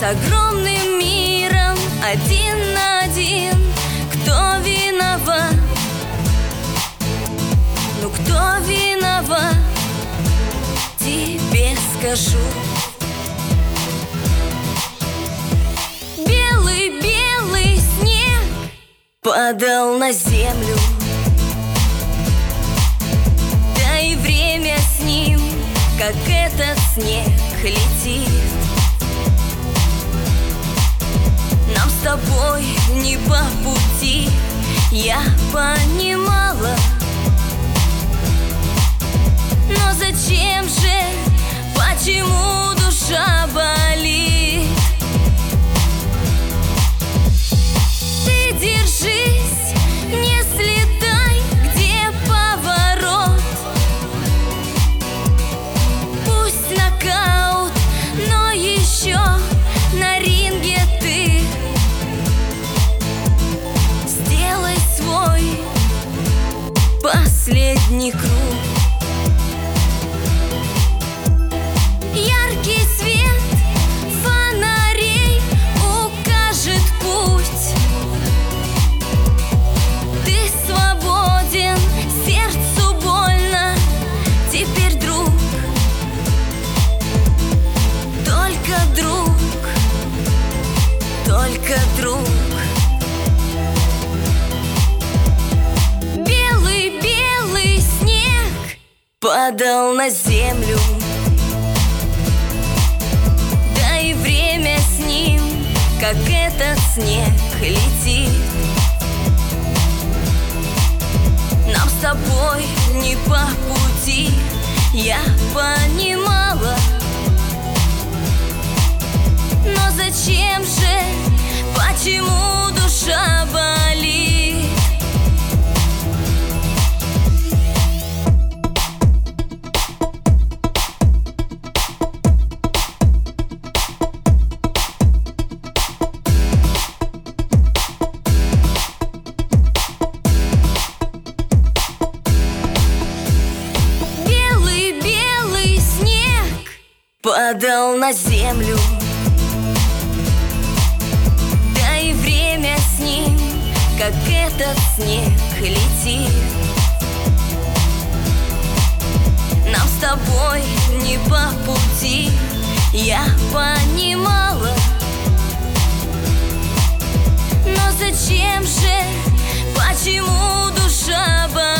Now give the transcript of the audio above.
огромным миром один на один. Кто виноват? Ну кто виноват? Тебе скажу. Белый-белый снег падал на землю, да и время с ним, как этот снег, летит. Нам с тобой не по пути, я понимала. Но зачем же, почему душа болит? Ты держись, не слетай, где поворот. Пусть нокаут, но еще на ринге ты сделай свой последний круг. Яркий свет фонарей укажет путь. Ты свободен, сердцу больно, теперь друг, только друг, только друг. Белый-белый снег падал на землю, да и время с ним, как этот снег, летит. Нам с тобой не по пути, я понимала. Но зачем же, почему душа болит? Белый-белый снег падал на землю, да и время с ним, как этот снег, летит. Нам с тобой не по пути, я понимала. Но зачем же, почему душа болит?